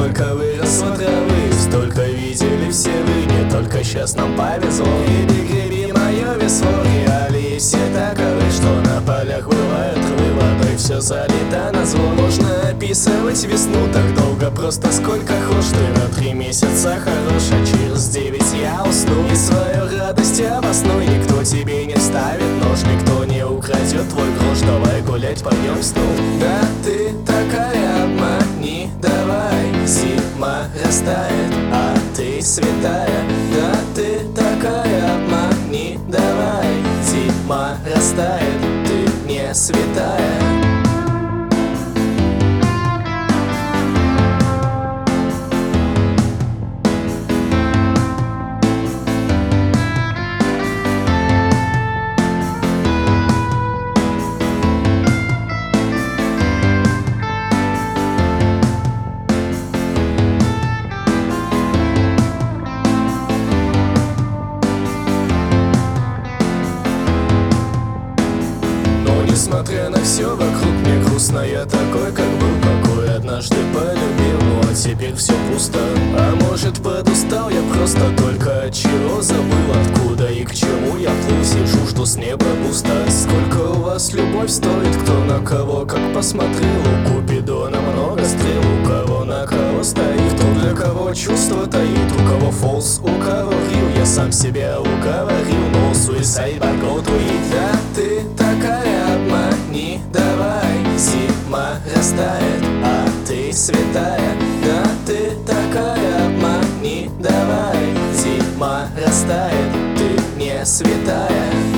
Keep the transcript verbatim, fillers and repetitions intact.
сколько выросло травы, столько видели все вы, не только сейчас нам повезло. Греби, греби мое весло, реалии все таковы, что на полях бывают рвы, водой все залито назло. Можно описывать весну так долго, просто сколько хочешь. Ты на три месяца хорош, а через девять я усну. И свою радость обоснуй, никто тебе не вставит нож, никто не украдет твой грош. Давай гулять, пойдем в стол. Да ты такая, обмани, давай. Зима растает, а ты святая. Да ты такая, обмани, давай. Зима растает, ты не святая. Несмотря на все вокруг, мне грустно, я такой, как был. Покой однажды полюбил, ну а теперь все пусто. А может, подустал я просто, только от чего забыл, откуда и к чему я плыл. Сижу, жду с неба пусто. Сколько у вас любовь стоит, кто на кого как посмотрел. У Купидона много стрел, у кого на кого стоит, кто для кого чувство таит, у кого фолс, у кого рил. Я сам себя уговорил, но suicide by go to it. Да ты такая, обмани, давай. Зима растает, а ты святая. Да ты такая, обмани, давай. Зима растает, ты не святая.